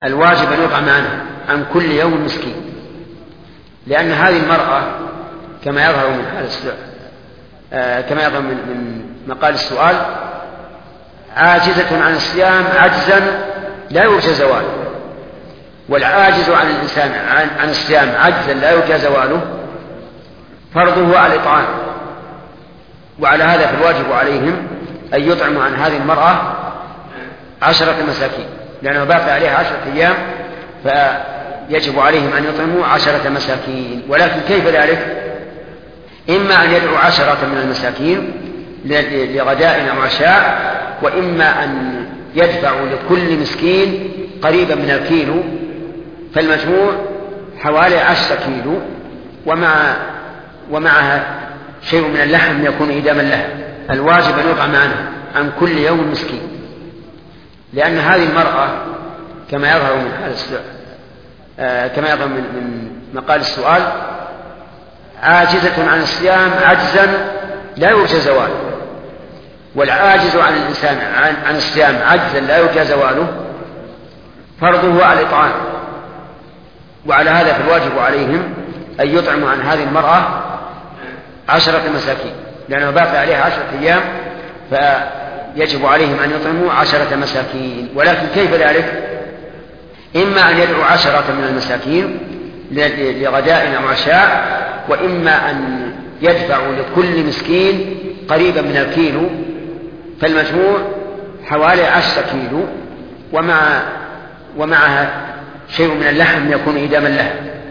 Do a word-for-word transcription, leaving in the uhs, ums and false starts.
الواجب أن يطعم عنه عن كل يوم مسكين، لأن هذه المرأة كما يظهر من حال السؤال آه كما يظهر من, من مقال السؤال عاجزة عن الصيام عجزا لا يرجى زواله، والعاجز عن الإنسان عن, عن الصيام عجزا لا يرجى زواله فرضه على الإطعام، وعلى هذا فالواجب عليهم أن يطعموا عن هذه المرأة عشرة مساكين، لأنه باقي عليها عشرة أيام فيجب عليهم أن يطعموا عشرة مساكين. ولكن كيف ذلك؟ إما أن يدعو عشرة من المساكين لغداء أو عشاء، وإما أن يدفعوا لكل مسكين قريبا من الكيلو، فالمجموع حوالي عشرة كيلو، ومع ومعها شيء من اللحم يكون إداما لها. الواجب أن يطعم عنه عن كل يوم مسكين، لأن هذه المرأة كما يظهر من حال السؤال آه كما يظهر من, من مقال السؤال عاجزة عن الصيام عجزا لا يرجى زواله، والعاجز عن الإنسان عن, عن الصيام عجزا لا يرجى زواله فرضه على الإطعام، وعلى هذا فالواجب عليهم أن يطعموا عن هذه المرأة عشرة مساكين، لأنه باقي عليها عشرة أيام فيجب عليهم أن يطعموا عشرة مساكين. ولكن كيف ذلك؟ إما أن يدعو عشرة من المساكين لغداء أو عشاء، وإما أن يدفعوا لكل مسكين قريبا من الكيلو، فالمجموع حوالي عشرة كيلو، ومع ومعها شيء من اللحم يكون إداما لها.